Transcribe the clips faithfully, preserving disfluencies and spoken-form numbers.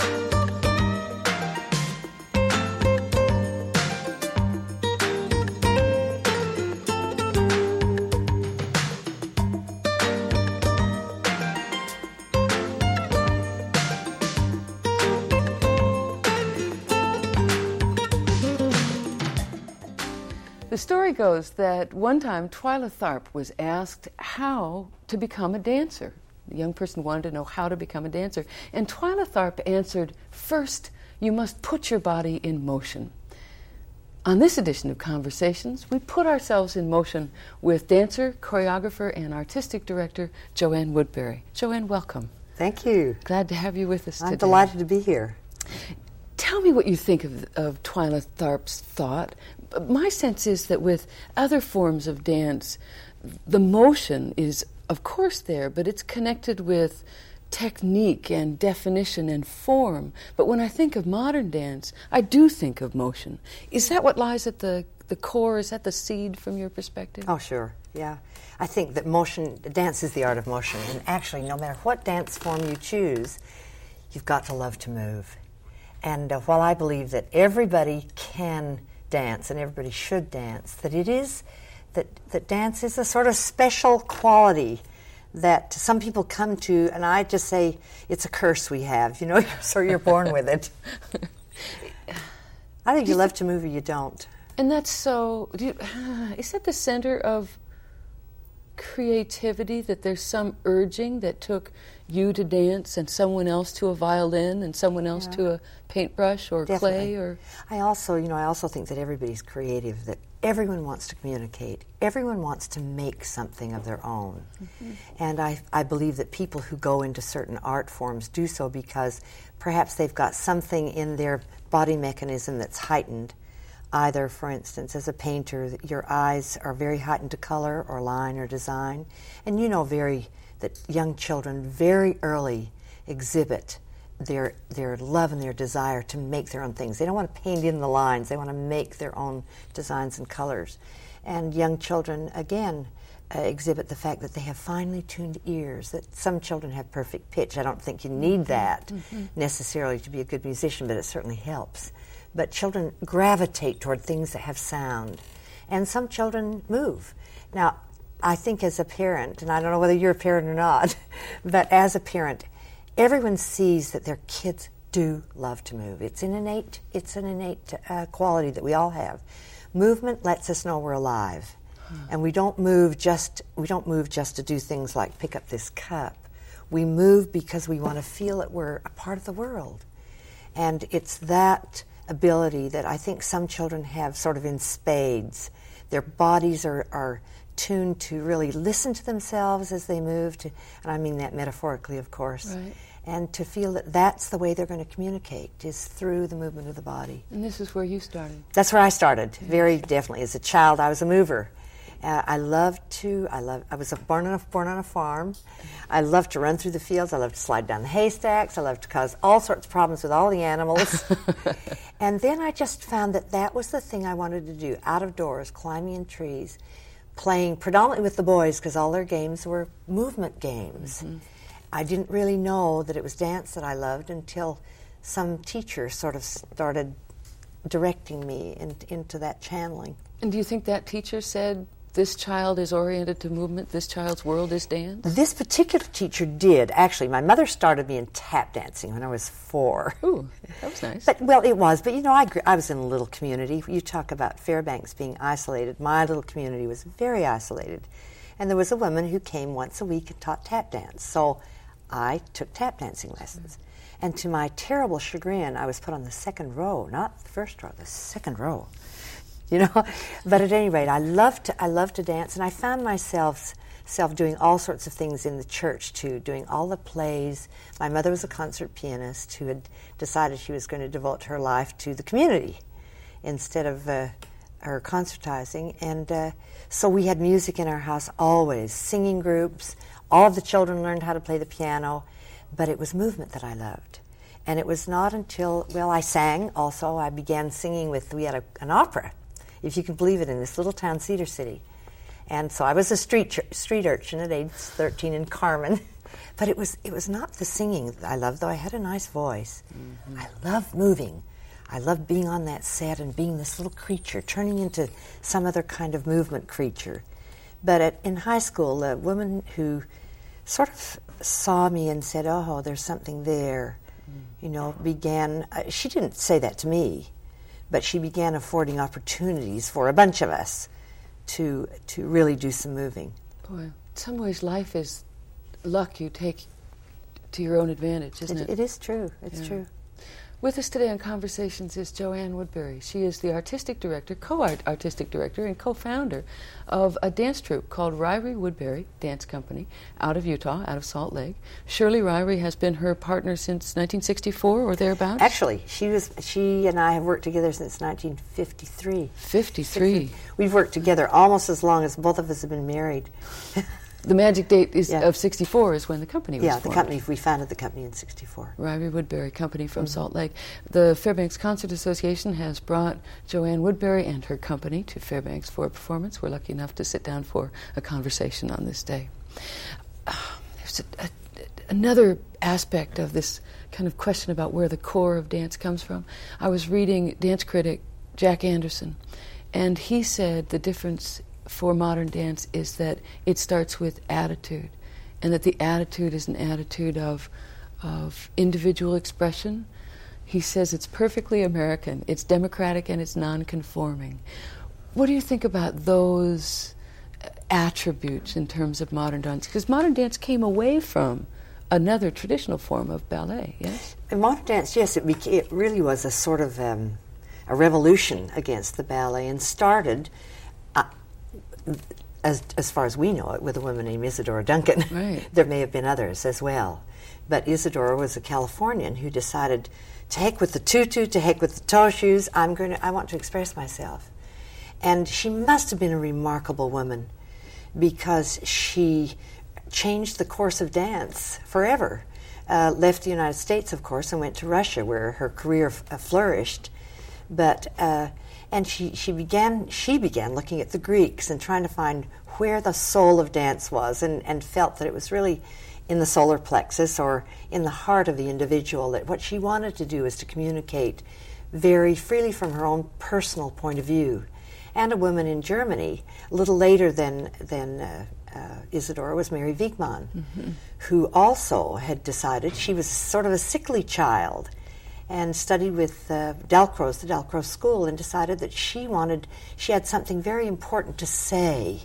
The story goes that one time Twyla Tharp was asked how to become a dancer. The young person wanted to know how to become a dancer. And Twyla Tharp answered, first, you must put your body in motion. On this edition of Conversations, we put ourselves in motion with dancer, choreographer, and artistic director Joanne Woodbury. Joanne, welcome. Thank you. Glad to have you with us I'm today. I'm delighted to be here. Tell me what you think of, of Twyla Tharp's thought. My sense is that with other forms of dance, the motion is, of course, there, but it's connected with technique and definition and form. But when I think of modern dance, I do think of motion. Is that what lies at the, the core? Is that the seed from your perspective? Oh, sure, yeah. I think that motion, dance is the art of motion. And actually, no matter what dance form you choose, you've got to love to move. And uh, while I believe that everybody can dance and everybody should dance, that it is, that, that dance is a sort of special quality that some people come to, and I just say it's a curse we have, you know, so you're born with it. I think you love to move or you don't. And that's so, do you, is that the center of creativity, that there's some urging that took you to dance and someone else to a violin and someone else yeah. to a paintbrush or Definitely. clay? Or I also, you know, I also think that everybody's creative, that everyone wants to communicate. Everyone wants to make something of their own. Mm-hmm. And I, I believe that people who go into certain art forms do so because perhaps they've got something in their body mechanism that's heightened. Either, for instance, as a painter, your eyes are very heightened to color or line or design. And you know very that young children very early exhibit their their love and their desire to make their own things. They don't want to paint in the lines. They want to make their own designs and colors. And young children, again, uh, exhibit the fact that they have finely tuned ears, that some children have perfect pitch. I don't think you need that mm-hmm. necessarily to be a good musician, but it certainly helps. But children gravitate toward things that have sound. And some children move. Now, I think as a parent, and I don't know whether you're a parent or not, but as a parent, everyone sees that their kids do love to move. It's an innate, it's an innate uh, quality that we all have. Movement lets us know we're alive. Hmm. And we don't move just we don't move just to do things like pick up this cup. We move because we want to feel that we're a part of the world. And it's that ability that I think some children have sort of in spades. Their bodies are, are tuned to really listen to themselves as they move, to, and I mean that metaphorically, of course, right. and to feel that that's the way they're going to communicate, is through the movement of the body. And this is where you started. That's where I started, yes. Very definitely. As a child, I was a mover. Uh, I loved to, I love. I was a, born, on a, born on a farm. I loved to run through the fields. I loved to slide down the haystacks. I loved to cause all sorts of problems with all the animals. And then I just found that that was the thing I wanted to do, out of doors, climbing in trees, playing predominantly with the boys because all their games were movement games. Mm-hmm. I didn't really know that it was dance that I loved until some teacher sort of started directing me in, into that channeling. And do you think that teacher said, this child is oriented to movement, this child's world is dance? This particular teacher did. Actually, my mother started me in tap dancing when I was four. Ooh, that was nice. But, well, it was. But, you know, I, grew, I was in a little community. You talk about Fairbanks being isolated. My little community was very isolated. And there was a woman who came once a week and taught tap dance. So I took tap dancing lessons. Mm-hmm. And to my terrible chagrin, I was put on the second row, not the first row, the second row. You know, but at any rate, I loved to, I loved to dance, and I found myself self doing all sorts of things in the church too, doing all the plays. My mother was a concert pianist who had decided she was going to devote her life to the community instead of uh, her concertizing, and uh, so we had music in our house always, singing groups. All of the children learned how to play the piano, but it was movement that I loved. And it was not until, well, I sang also. I began singing with, we had a, an opera, if you can believe it, in this little town, Cedar City. And so I was a street ch- street urchin at age thirteen in Carmen. But it was it was not the singing that I loved, though I had a nice voice. Mm-hmm. I loved moving. I loved being on that set and being this little creature, turning into some other kind of movement creature. But at, in high school, a woman who sort of saw me and said, oh, there's something there, mm. you know, began, uh, she didn't say that to me, but she began affording opportunities for a bunch of us to to really do some moving. Boy, in some ways life is luck you take to your own advantage, isn't it? It, it is true. It's yeah. true. With us today on Conversations is Joanne Woodbury. She is the artistic director, co-artistic director, and co-founder of a dance troupe called Ryrie Woodbury Dance Company out of Utah, out of Salt Lake. Shirley Ryrie has been her partner since nineteen sixty-four or thereabouts? Actually, she was. She and I have worked together since nineteen fifty-three. fifty-three. We've worked together almost as long as both of us have been married. The magic date is yeah. of sixty-four is when the company was yeah, formed. Yeah, the company, we founded the company in sixty-four. Ryrie Woodbury Company from mm-hmm. Salt Lake. The Fairbanks Concert Association has brought Joanne Woodbury and her company to Fairbanks for a performance. We're lucky enough to sit down for a conversation on this day. Uh, there's a, a, another aspect of this kind of question about where the core of dance comes from. I was reading dance critic Jack Anderson, and he said the difference for modern dance is that it starts with attitude, and that the attitude is an attitude of of individual expression. He says it's perfectly American, it's democratic, and it's non-conforming. What do you think about those attributes in terms of modern dance? Because modern dance came away from another traditional form of ballet, yes? In modern dance, yes, it, beca- it really was a sort of um, a revolution against the ballet, and started uh, As, as far as we know it, with a woman named Isadora Duncan. Right. There may have been others as well. But Isadora was a Californian who decided, to heck with the tutu, to heck with the toe shoes, I'm going to, I want to express myself. And she must have been a remarkable woman, because she changed the course of dance forever. Uh, left the United States, of course, and went to Russia, where her career f- uh, flourished. But uh, And she, she began she began looking at the Greeks and trying to find where the soul of dance was, and, and felt that it was really in the solar plexus, or in the heart of the individual, that what she wanted to do is to communicate very freely from her own personal point of view. And a woman in Germany, a little later than, than uh, uh, Isadora, was Mary Wigman, mm-hmm. who also had decided, she was sort of a sickly child, and studied with uh, Dalcroze, the Dalcroze School, and decided that she wanted, she had something very important to say.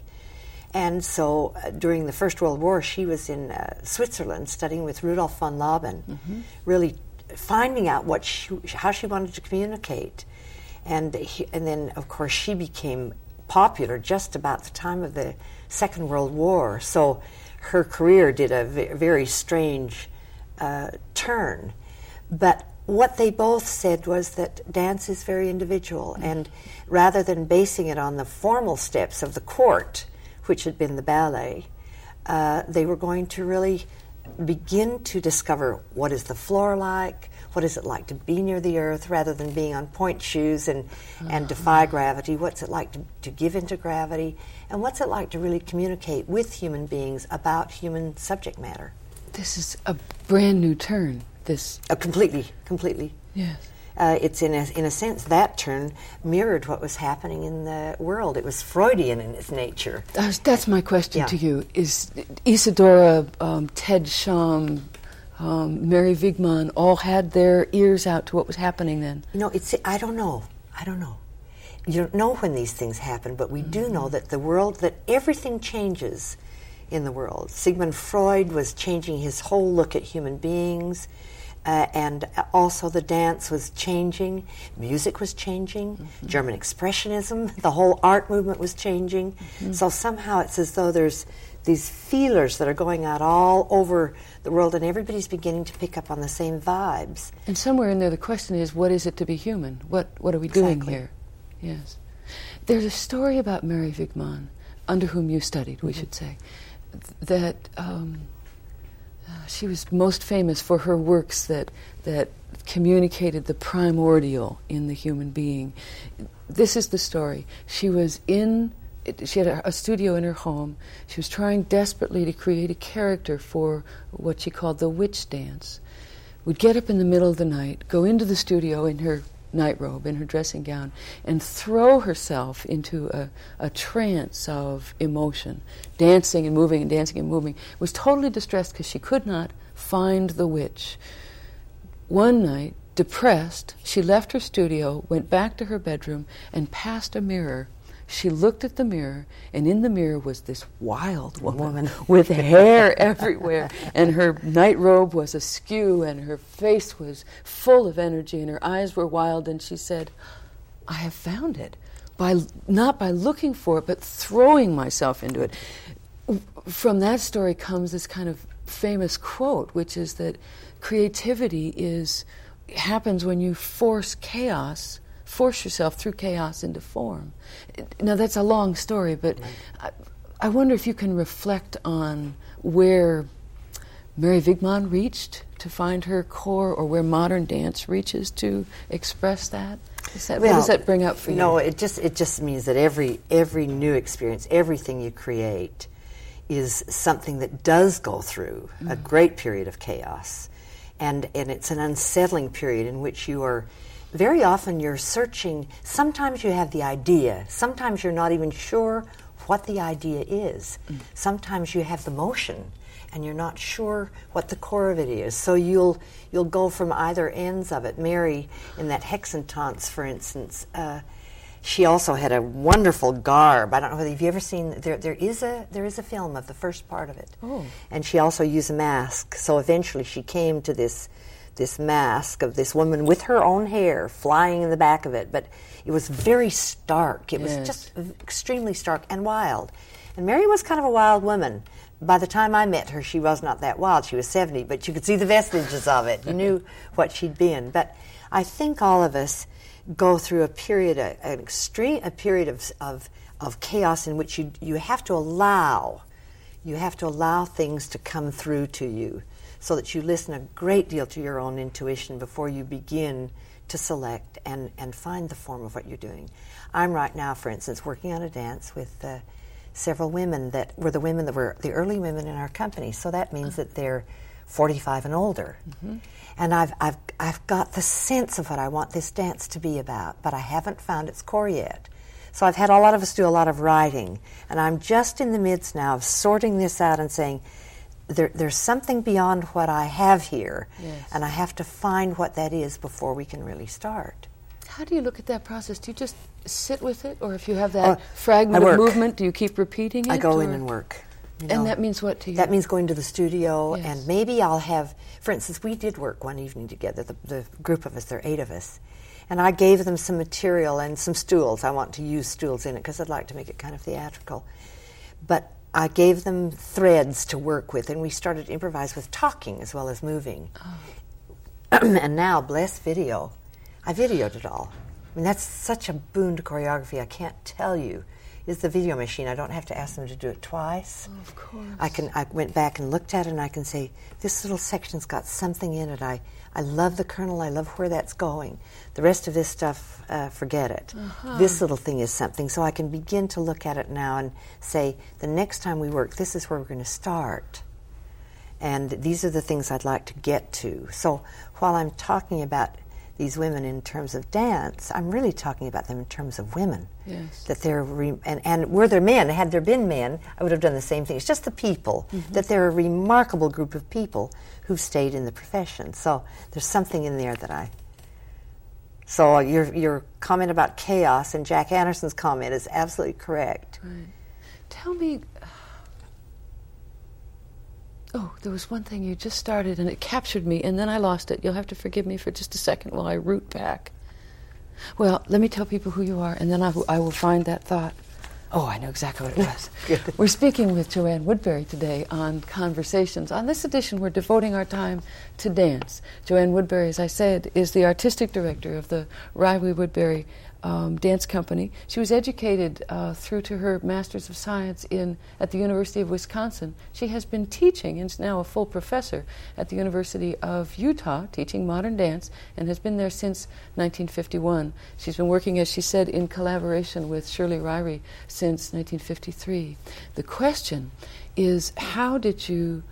And so uh, during the First World War, she was in uh, Switzerland studying with Rudolf von Laban, mm-hmm. really finding out what she, how she wanted to communicate. And, he, and then, of course, she became popular just about the time of the Second World War. So her career did a v- very strange uh, turn. But what they both said was that dance is very individual, mm-hmm. and rather than basing it on the formal steps of the court, which had been the ballet, uh, they were going to really begin to discover what is the floor like, what is it like to be near the earth rather than being on point shoes and, mm-hmm. and defy gravity, what's it like to, to give into gravity, and what's it like to really communicate with human beings about human subject matter. This is a brand new turn. This uh, completely, completely. Yes. Uh, it's in a, in a sense, that turn mirrored what was happening in the world. It was Freudian in its nature. Uh, that's my question yeah. to you. Is Isadora, um, Ted Shum, um, Mary Wigman all had their ears out to what was happening then? You know, it's. I don't know. I don't know. You don't know when these things happen, but we mm-hmm. do know that the world, that everything changes in the world. Sigmund Freud was changing his whole look at human beings. Uh, and also the dance was changing, music was changing, mm-hmm. German Expressionism, the whole art movement was changing. Mm-hmm. So somehow it's as though there's these feelers that are going out all over the world, and everybody's beginning to pick up on the same vibes. And somewhere in there the question is, what is it to be human? What what are we doing exactly. here? Yes. There's a story about Mary Wigman, under whom you studied, we mm-hmm. should say, th- that... Um, Uh, she was most famous for her works that that communicated the primordial in the human being. This is the story. She was in it, she had a, a studio in her home. She was trying desperately to create a character for what she called the witch dance. Would get up in the middle of the night, go into the studio in her nightrobe, in her dressing gown, and throw herself into a, a trance of emotion, dancing and moving and dancing and moving. Was totally distressed because she could not find the witch. One night, depressed, she left her studio, went back to her bedroom, and past a mirror. She looked at the mirror, and in the mirror was this wild woman, woman. with hair everywhere, and her nightrobe was askew, and her face was full of energy, and her eyes were wild, and she said, I have found it, by not by looking for it, but throwing myself into it. From that story comes this kind of famous quote, which is that creativity is happens when you force chaos force yourself through chaos into form. Now, that's a long story, but I, I wonder if you can reflect on where Mary Wigman reached to find her core, or where modern dance reaches to express that. Is that well, what does that bring up for you? No, it just it just means that every every new experience, everything you create, is something that does go through mm. a great period of chaos, and and it's an unsettling period in which you are. Very often you're searching, sometimes you have the idea, sometimes you're not even sure what the idea is. Mm. Sometimes you have the motion and you're not sure what the core of it is. So you'll you'll go from either ends of it. Mary, in that Hexentanz, for instance, uh, she also had a wonderful garb. I don't know whether you've ever seen, there there is a there is a film of the first part of it. Oh. And she also used a mask. So eventually she came to this this mask of this woman with her own hair flying in the back of it, but it was very stark. It yes. was just extremely stark and wild. And Mary was kind of a wild woman. By the time I met her, she was not that wild. She was seventy, but you could see the vestiges of it. You knew what she'd been. But I think all of us go through a period, a, an extreme, a period of, of of chaos in which you you have to allow, you have to allow things to come through to you, so that you listen a great deal to your own intuition before you begin to select and, and find the form of what you're doing. I'm right now, for instance, working on a dance with uh, several women that were the women that were the early women in our company. So that means that they're forty-five and older. Mm-hmm. And I've, I've, I've got the sense of what I want this dance to be about, but I haven't found its core yet. So I've had a lot of us do a lot of writing, and I'm just in the midst now of sorting this out and saying, There, there's something beyond what I have here, yes. and I have to find what that is before we can really start. How do you look at that process? Do you just sit with it, or if you have that oh, fragment of movement, do you keep repeating it? I go or? in and work. You know, and that means what to you? That means going to the studio, yes. and maybe I'll have, for instance, we did work one evening together, the, the group of us, there are eight of us, and I gave them some material and some stools. I want to use stools in it because I'd like to make it kind of theatrical. But I gave them threads to work with, and we started to improvise with talking as well as moving. Oh. And now, bless video, I videoed it all. I mean, that's such a boon to choreography, I can't tell you. Is the video machine. I don't have to ask them to do it twice. Oh, of course. I can. I went back and looked at it, and I can say, this little section's got something in it. I, I love the kernel. I love where that's going. The rest of this stuff, uh, forget it. Uh-huh. This little thing is something. So I can begin to look at it now and say, the next time we work, this is where we're going to start. And these are the things I'd like to get to. So while I'm talking about these women in terms of dance, I'm really talking about them in terms of women. Yes. That they're re- and, and were there men, had there been men, I would have done the same thing. It's just the people, mm-hmm. that they're a remarkable group of people who've stayed in the profession. So there's something in there that I... So your your comment about chaos and Jack Anderson's comment is absolutely correct. Right. Tell me... Oh, there was one thing you just started and it captured me, and then I lost it. You'll have to forgive me for just a second while I root back. Well, let me tell people who you are, and then I, w- I will find that thought. Oh, I know exactly what it was. We're speaking with Joanne Woodbury today on Conversations. On this edition, we're devoting our time to dance. Joanne Woodbury, as I said, is the artistic director of the Riley Woodbury um, dance company. She was educated uh, through to her Master's of Science in at the University of Wisconsin. She has been teaching and is now a full professor at the University of Utah, teaching modern dance, and has been there since nineteen fifty-one. She's been working, as she said, in collaboration with Shirley Ryrie since nineteen fifty-three. The question is, how did you,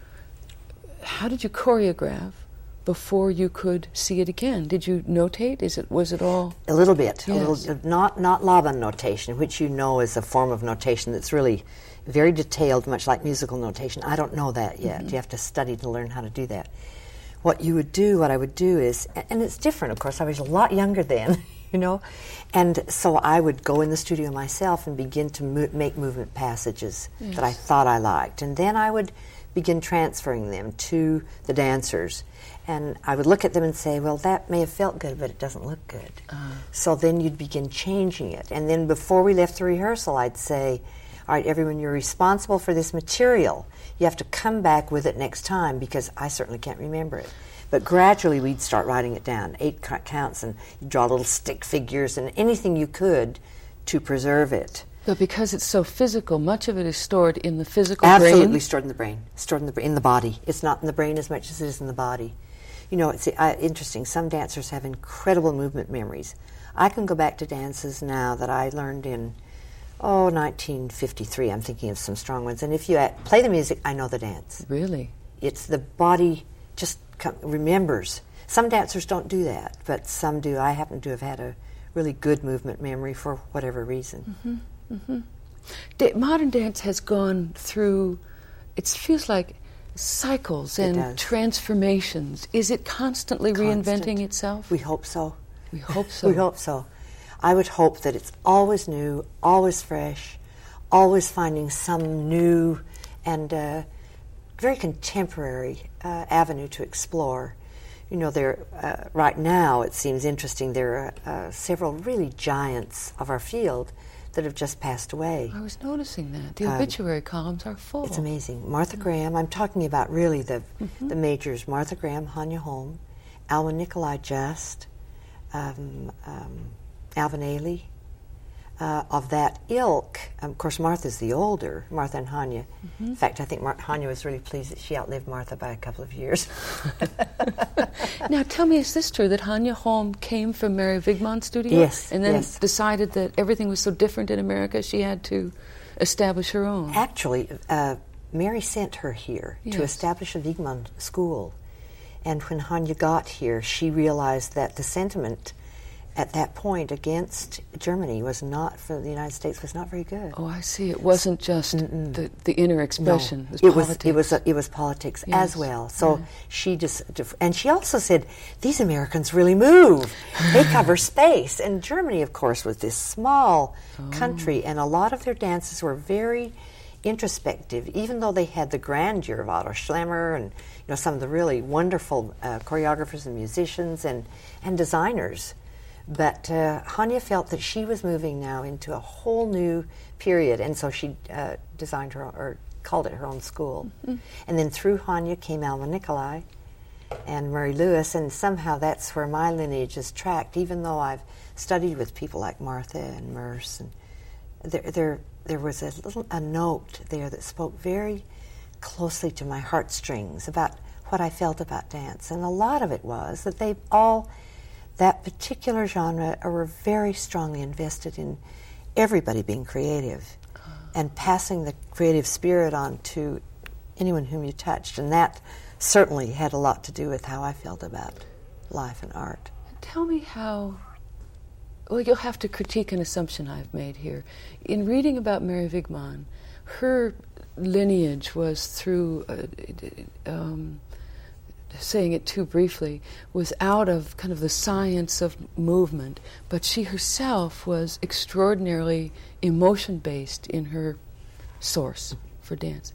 how did you choreograph before you could see it again? Did you notate? Is it was it all a little bit? Yes. A little, not not Laban notation, which you know is a form of notation that's really very detailed, much like musical notation. I don't know that yet. Mm-hmm. You have to study to learn how to do that. What you would do, what I would do is, and it's different. Of course, I was a lot younger then, you know, and so I would go in the studio myself and begin to mo- make movement passages yes. that I thought I liked, and then I would begin transferring them to the dancers. And I would look at them and say, well, that may have felt good, but it doesn't look good. Uh. So then you'd begin changing it. And then before we left the rehearsal, I'd say, all right, everyone, you're responsible for this material. You have to come back with it next time, because I certainly can't remember it. But gradually we'd start writing it down, eight counts, and you'd draw little stick figures and anything you could to preserve it. But because it's so physical, much of it is stored in the physical Absolutely brain? Absolutely stored in the brain, stored in the, in the body. It's not in the brain as much as it is in the body. You know, it's uh, interesting. Some dancers have incredible movement memories. I can go back to dances now that I learned in, oh, nineteen fifty-three. I'm thinking of some strong ones. And if you uh, play the music, I know the dance. Really? It's the body just com- remembers. Some dancers don't do that, but some do. I happen to have had a really good movement memory for whatever reason. Mm-hmm. Mm-hmm. Da- modern dance has gone through, it feels like, cycles and it transformations. Is it constantly Constant. reinventing itself? We hope so. We hope so. We hope so. I would hope that it's always new, always fresh, always finding some new and uh, very contemporary uh, avenue to explore. You know, there uh, right now it seems interesting. There are uh, several really giants of our field that have just passed away. I was noticing that. The Um, obituary columns are full. It's amazing. Martha Graham, I'm talking about really the Mm-hmm. the majors, Martha Graham, Hanya Holm, Alwyn Nikolai Just, um, um, Alvin Ailey, uh, of that ilk. Um, of course, Martha's the older, Martha and Hanya. Mm-hmm. In fact, I think Mar- Hanya was really pleased that she outlived Martha by a couple of years. Now, tell me, is this true that Hanya Holm came from Mary Wigmon's studio? Yes, and then yes. decided that everything was so different in America, she had to establish her own? Actually, uh, Mary sent her here Yes. to establish a Wigmon school. And when Hanya got here, she realized that the sentiment at that point against Germany was not, for the United States, was not very good. Oh, I see. It wasn't just the, the inner expression. No, it was it politics. was it was, uh, it was politics Yes. as well. So Yeah. she just, and she also said, these Americans really move. They cover space. And Germany, of course, was this small Oh. country, and a lot of their dances were very introspective, even though they had the grandeur of Otto Schlemmer and you know some of the really wonderful uh, choreographers and musicians and and designers. But uh, Hanya felt that she was moving now into a whole new period, and so she uh, designed her, or called it her own school. Mm-hmm. And then through Hanya came Alma Nikolai and Murray Lewis, and somehow that's where my lineage is tracked, even though I've studied with people like Martha and Merce. And there, there, there was a little a note there that spoke very closely to my heartstrings about what I felt about dance. And a lot of it was that they all... that particular genre were very strongly invested in everybody being creative uh. and passing the creative spirit on to anyone whom you touched. And that certainly had a lot to do with how I felt about life and art. Tell me how... Well, you'll have to critique an assumption I've made here. In reading about Mary Wigmon, her lineage was through... Uh, um, saying it too briefly, was out of kind of the science of movement, but she herself was extraordinarily emotion-based in her source for dance.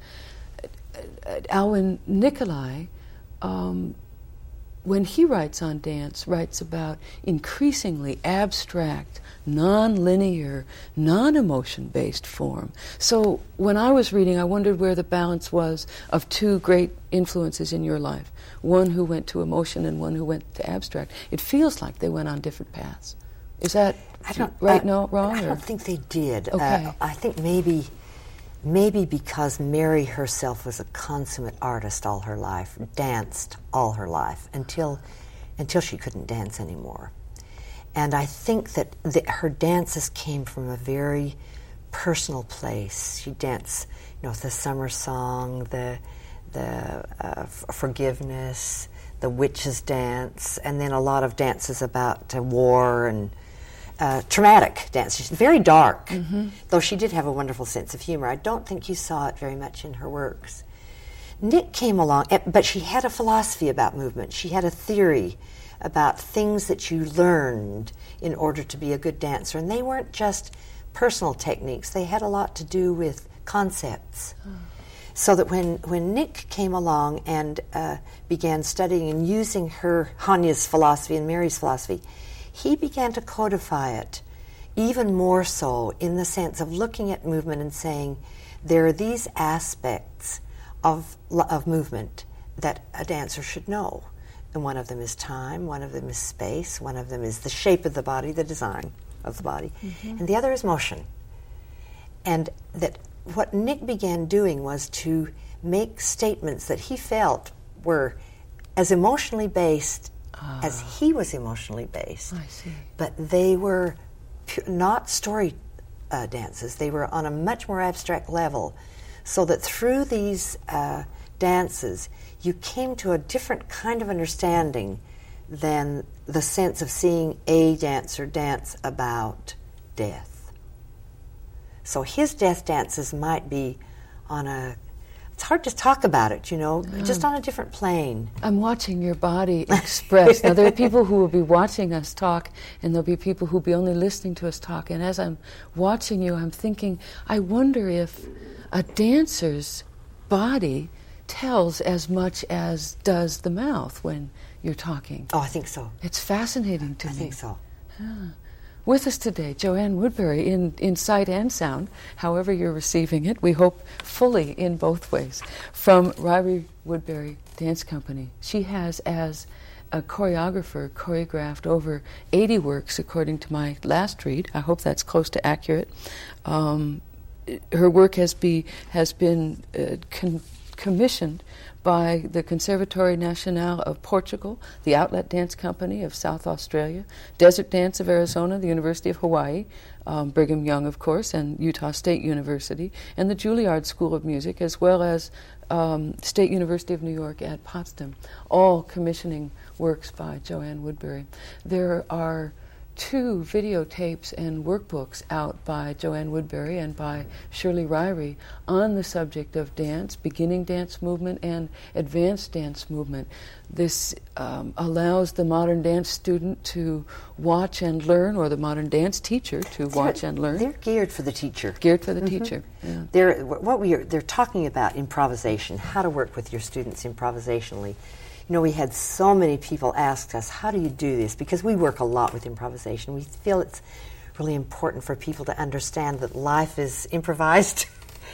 Alwyn Nikolai, um, when he writes on dance, writes about increasingly abstract, non-linear, non-emotion-based form. So when I was reading, I wondered where the balance was of two great influences in your life, one who went to emotion and one who went to abstract. It feels like they went on different paths. Is that I don't, right? I, no, wrong? I or? don't think they did. Okay. Uh, I think maybe, maybe because Mary herself was a consummate artist all her life, danced all her life until, until she couldn't dance anymore. And I think that the, her dances came from a very personal place. She danced, you know, the summer song, the the uh, f- forgiveness, the witches' dance, and then a lot of dances about uh, war and uh, traumatic dances. Very dark, mm-hmm. though she did have a wonderful sense of humor. I don't think you saw it very much in her works. Nick came along, but she had a philosophy about movement. She had a theory about things that you learned in order to be a good dancer, and they weren't just personal techniques. They had a lot to do with concepts. Oh. So that when, when Nick came along and uh, began studying and using her, Hanya's philosophy and Mary's philosophy, he began to codify it even more so in the sense of looking at movement and saying, there are these aspects of, of movement that a dancer should know. And one of them is time, one of them is space, one of them is the shape of the body, the design of the body, mm-hmm. and the other is motion. And that what Nick began doing was to make statements that he felt were as emotionally based ah. as he was emotionally based. I see. But they were pu- not story uh, dances. They were on a much more abstract level. So that through these uh, dances, you came to a different kind of understanding than the sense of seeing a dancer dance about death. So his death dances might be on a, it's hard to talk about it, you know, um, just on a different plane. I'm watching your body express. Now, there are people who will be watching us talk, and there'll be people who will be only listening to us talk. And as I'm watching you, I'm thinking, I wonder if a dancer's body tells as much as does the mouth when you're talking. Oh, I think so. It's fascinating to I me. I think so. Yeah. With us today, Joanne Woodbury, in, in sight and sound, however you're receiving it. We hope fully in both ways. From Ryrie Woodbury Dance Company. She has, as a choreographer, choreographed over eighty works, according to my last read. I hope that's close to accurate. Um, her work has, be, has been uh, con- commissioned by the Conservatoire National of Portugal, the Outlet Dance Company of South Australia, Desert Dance of Arizona, the University of Hawaii, um, Brigham Young, of course, and Utah State University, and the Juilliard School of Music, as well as um, State University of New York at Potsdam, all commissioning works by Joanne Woodbury. There are two videotapes and workbooks out by Joanne Woodbury and by Shirley Ryrie on the subject of dance, beginning dance movement and advanced dance movement. This um, allows the modern dance student to watch and learn, or the modern dance teacher to they're, watch and learn. They're geared for the teacher. Geared for the mm-hmm. teacher. Yeah. They're what we are. They're talking about improvisation, how to work with your students improvisationally. You know, we had so many people ask us, how do you do this? Because we work a lot with improvisation. We feel it's really important for people to understand that life is improvised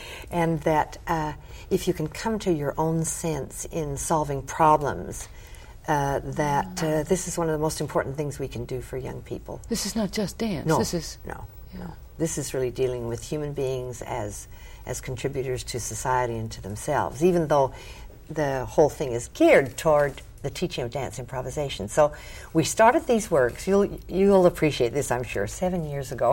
and that uh, if you can come to your own sense in solving problems, uh, that uh, this is one of the most important things we can do for young people. This is not just dance. No, this is no, yeah. no. This is really dealing with human beings as as contributors to society and to themselves, even though the whole thing is geared toward the teaching of dance improvisation. So we started these works. You'll you'll appreciate this, I'm sure. Seven years ago.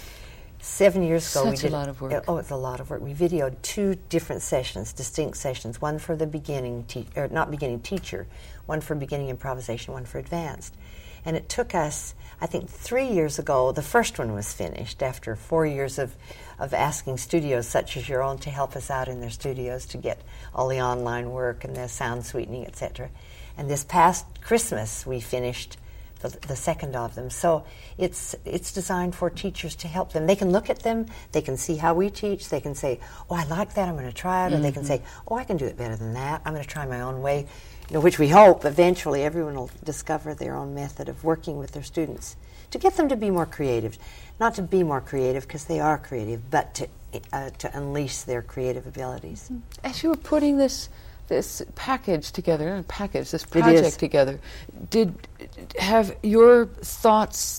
Seven years ago, Such we did a lot of work. Uh, oh, it's a lot of work. We videoed two different sessions, distinct sessions. One for the beginning, te- or not beginning teacher, one for beginning improvisation, one for advanced. And it took us, I think, three years ago. The first one was finished after four years of. of asking studios such as your own to help us out in their studios to get all the online work and the sound sweetening, et cetera. And this past Christmas, we finished the, the second of them. So it's it's designed for teachers to help them. They can look at them, they can see how we teach, they can say, oh, I like that, I'm going to try it, mm-hmm. or they can say, oh, I can do it better than that, I'm going to try my own way, you know, which we hope eventually everyone will discover their own method of working with their students to get them to be more creative. Not to be more creative, because they are creative, but to uh, to unleash their creative abilities. As you were putting this this package together, not package, this project together, did have your thoughts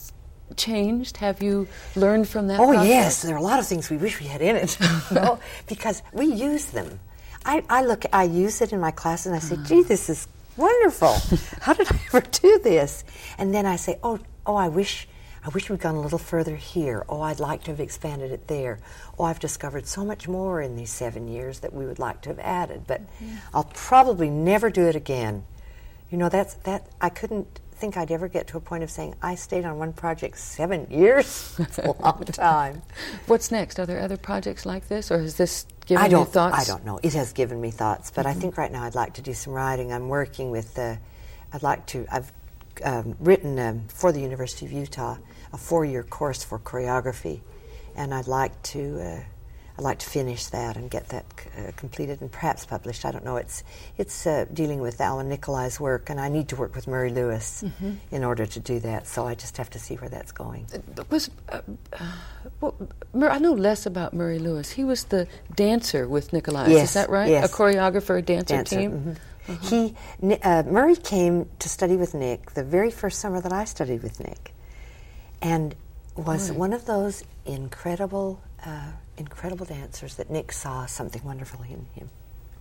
changed? Have you learned from that Oh, process? yes. There are a lot of things we wish we had in it, no, because we use them. I, I look, I use it in my class, and I say, gee, this is wonderful. How did I ever do this? And then I say, oh, oh, I wish... I wish we'd gone a little further here. Oh, I'd like to have expanded it there. Oh, I've discovered so much more in these seven years that we would like to have added, but mm-hmm. I'll probably never do it again. You know, that's that. I couldn't think I'd ever get to a point of saying, I stayed on one project seven years. That's a long time. What's next? Are there other projects like this, or has this given I don't, you thoughts? I don't know. It has given me thoughts, but mm-hmm. I think right now I'd like to do some writing. I'm working with, uh, I'd like to, I've um, written um, for the University of Utah a four-year course for choreography, and I'd like to uh, I'd like to finish that and get that uh, completed and perhaps published. I don't know. It's it's uh, dealing with Alan Nikolai's work, and I need to work with Murray Lewis mm-hmm. in order to do that. So I just have to see where that's going. Uh, was uh, uh, well, Mur- I know less about Murray Lewis. He was the dancer with Nikolai. Yes, is that right? Yes. A choreographer, a dancer, dancer team. Mm-hmm. Uh-huh. He uh, Murray came to study with Nick the very first summer that I studied with Nick. And was right. one of those incredible, uh, incredible dancers that Nick saw something wonderful in him.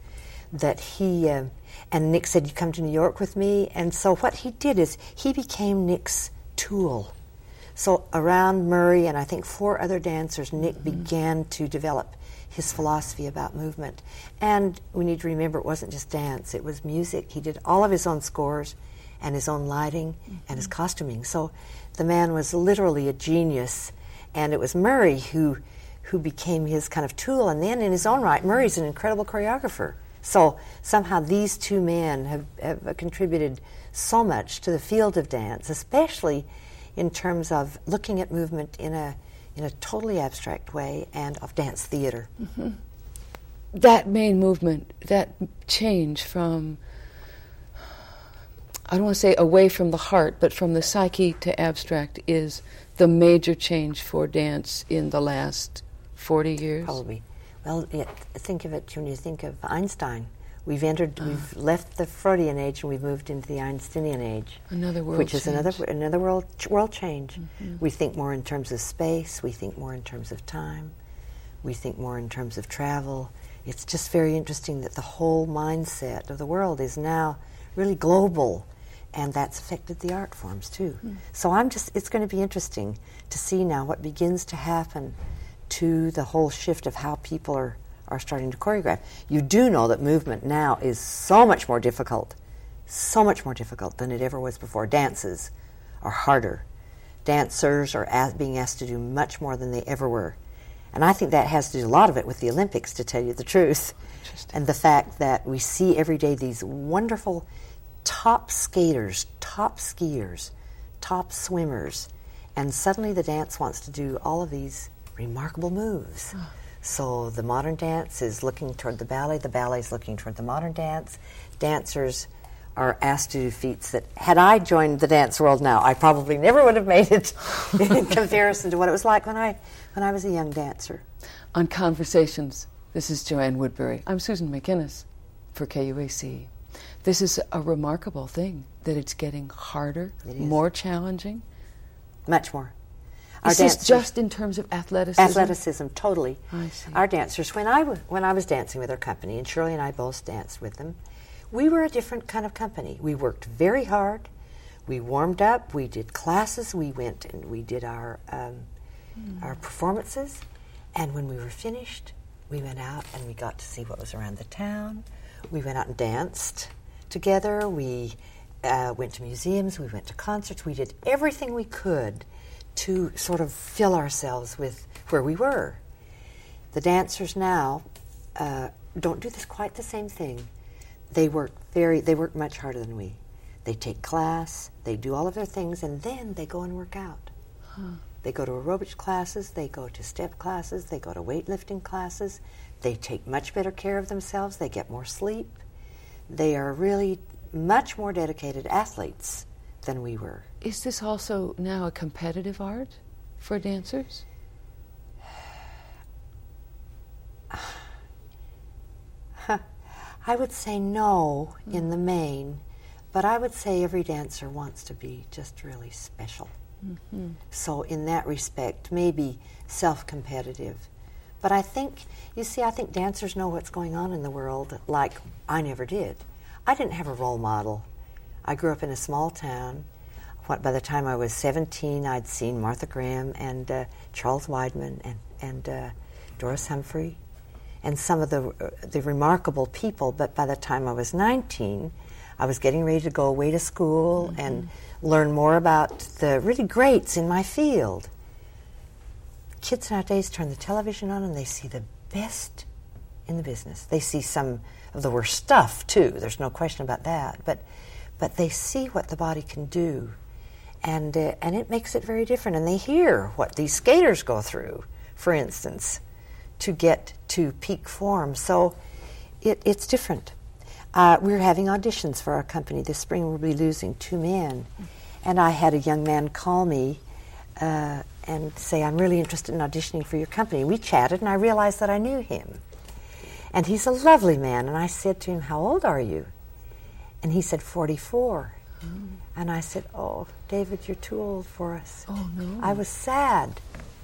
That he, uh, and Nick said, you come to New York with me? And so what he did is he became Nick's tool. So around Murray and I think four other dancers, Nick mm-hmm. began to develop his philosophy about movement. And we need to remember it wasn't just dance, it was music. He did all of his own scores and his own lighting mm-hmm. and his costuming. So the man was literally a genius, and it was Murray who who became his kind of tool. And then in his own right, Murray's an incredible choreographer. So somehow these two men have, have contributed so much to the field of dance, especially in terms of looking at movement in a in a totally abstract way and of dance theater. Mm-hmm. That main movement, that change from, I don't want to say away from the heart, but from the psyche to abstract is the major change for dance in the last forty years? Probably. Well, yeah, think of it when you think of Einstein. We've entered, uh, we've left the Freudian age and we've moved into the Einsteinian age. Another world Which change. is another another world world change. Mm-hmm. We think more in terms of space, we think more in terms of time, we think more in terms of travel. It's just very interesting that the whole mindset of the world is now really global, and that's affected the art forms too. Mm. So I'm just, it's going to be interesting to see now what begins to happen to the whole shift of how people are are starting to choreograph. You do know that movement now is so much more difficult, so much more difficult than it ever was before. Dances are harder. Dancers are as being asked to do much more than they ever were. And I think that has to do a lot of it with the Olympics, to tell you the truth. And the fact that we see every day these wonderful top skaters, top skiers, top swimmers, and suddenly the dance wants to do all of these remarkable moves. Oh. So the modern dance is looking toward the ballet, the ballet is looking toward the modern dance. Dancers are asked to do feats that, had I joined the dance world now, I probably never would have made it in comparison to what it was like when I when I was a young dancer. On Conversations, this is Joanne Woodbury. I'm Susan McInnes for K U A C. This is a remarkable thing, that it's getting harder, more challenging. Much more. Our is this just in terms of athleticism? Athleticism, totally. I see. Our dancers, when I, w- when I was dancing with our company, and Shirley and I both danced with them, we were a different kind of company. We worked very hard. We warmed up. We did classes. We went and we did our, um, mm. our performances. And when we were finished, we went out and we got to see what was around the town. We went out and danced together. We uh, went to museums. We went to concerts. We did everything we could to sort of fill ourselves with where we were. The dancers now uh, don't do this quite the same thing. They work very, they work much harder than we. They take class, they do all of their things, and then they go and work out. Huh. They go to aerobics classes, they go to step classes, they go to weightlifting classes. They take much better care of themselves, they get more sleep. They are really much more dedicated athletes than we were. Is this also now a competitive art for dancers? I would say no in the main, but I would say every dancer wants to be just really special. Mm-hmm. So in that respect, maybe self-competitive. But I think, you see, I think dancers know what's going on in the world like I never did. I didn't have a role model. I grew up in a small town. What, by the time I was seventeen, I'd seen Martha Graham and uh, Charles Weidman and, and uh, Doris Humphrey and some of the, uh, the remarkable people. But by the time I was nineteen, I was getting ready to go away to school mm-hmm. and learn more about the really greats in my field. Kids nowadays turn the television on and they see the best in the business. They see some of the worst stuff, too. There's no question about that. But but they see what the body can do. And, uh, and it makes it very different. And they hear what these skaters go through, for instance, to get to peak form. So it, it's different. Uh, we're having auditions for our company. This spring we'll be losing two men. And I had a young man call me uh, and say, I'm really interested in auditioning for your company. We chatted, and I realized that I knew him. And he's a lovely man. And I said to him, how old are you? And he said, forty-four. Mm. And I said, oh, David, you're too old for us. Oh, no. I was sad.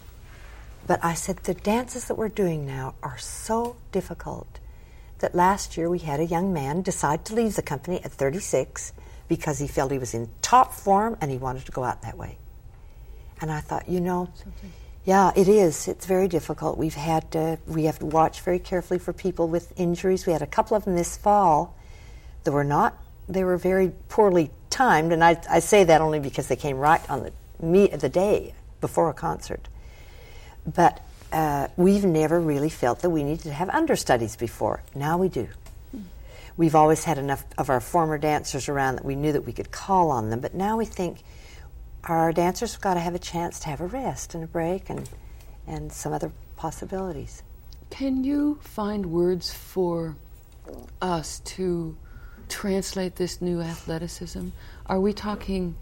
But I said, the dances that we're doing now are so difficult that last year we had a young man decide to leave the company at thirty-six because he felt he was in top form and he wanted to go out that way. And I thought, you know, Something. yeah, it is. It's very difficult. We've had, uh, we have to watch very carefully for people with injuries. We had a couple of them this fall that were not, they were very poorly timed, and I, I say that only because they came right on the me the day before a concert. But uh, we've never really felt that we needed to have understudies before. Now we do. Mm. We've always had enough of our former dancers around that we knew that we could call on them, but now we think our dancers have got to have a chance to have a rest and a break and and some other possibilities. Can you find words for us to translate this new athleticism? Are we talking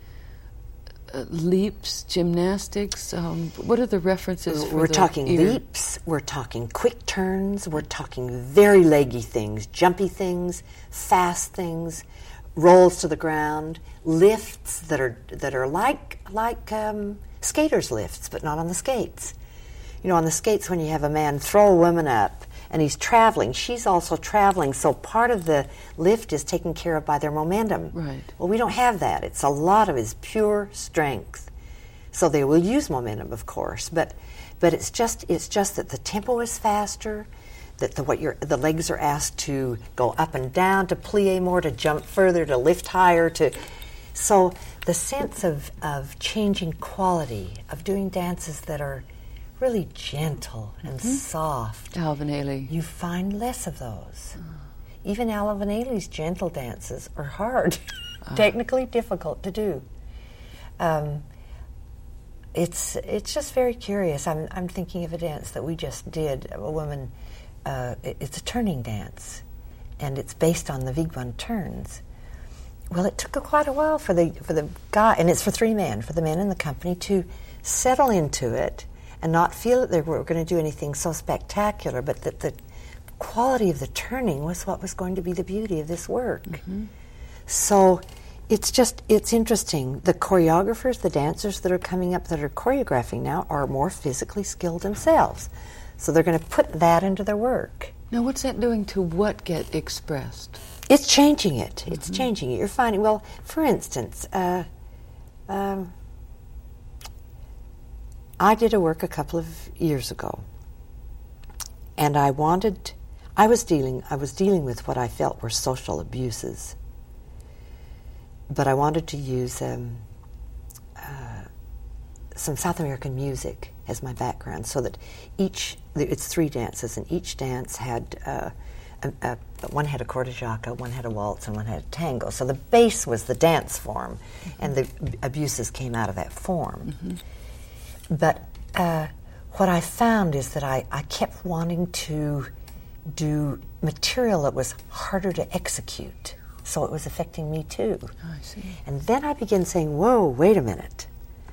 uh, leaps, gymnastics? Um, what are the references for We're the talking ear? leaps, we're talking quick turns, we're talking very leggy things, jumpy things, fast things, rolls to the ground, lifts that are that are like like um, skaters' lifts, but not on the skates. You know, on the skates, when you have a man throw a woman up and he's traveling, she's also traveling, so part of the lift is taken care of by their momentum. Right. Well, we don't have that. It's a lot of his pure strength. So they will use momentum, of course, but but it's just it's just that the tempo is faster, that the what your the legs are asked to go up and down, to plie more, to jump further, to lift higher, to so the sense of of changing quality, of doing dances that are really gentle and mm-hmm. soft. Alvin Ailey. You find less of those. Oh. Even Alvin Ailey's gentle dances are hard, oh. technically difficult to do. Um, it's it's just very curious. I'm I'm thinking of a dance that we just did. A woman, uh, it, it's a turning dance, and it's based on the Vigwan turns. Well, it took a, quite a while for the for the guy, and it's for three men, for the men in the company to settle into it and not feel that they were going to do anything so spectacular, but that the quality of the turning was what was going to be the beauty of this work. Mm-hmm. So it's just, it's interesting. The choreographers, the dancers that are coming up that are choreographing now are more physically skilled themselves. So they're going to put that into their work. Now, what's that doing to what get expressed? It's changing it. Mm-hmm. It's changing it. You're finding, well, for instance, uh, um, I did a work a couple of years ago, and I wanted, I was dealing, I was dealing with what I felt were social abuses, but I wanted to use um, uh, some South American music as my background, so that each, it's three dances, and each dance had, uh, a, a, one had a cortejaca, one had a waltz, and one had a tango. So the base was the dance form, mm-hmm. and the abuses came out of that form. Mm-hmm. But uh, what I found is that I, I kept wanting to do material that was harder to execute, so it was affecting me too. Oh, I see. And then I began saying, whoa, wait a minute.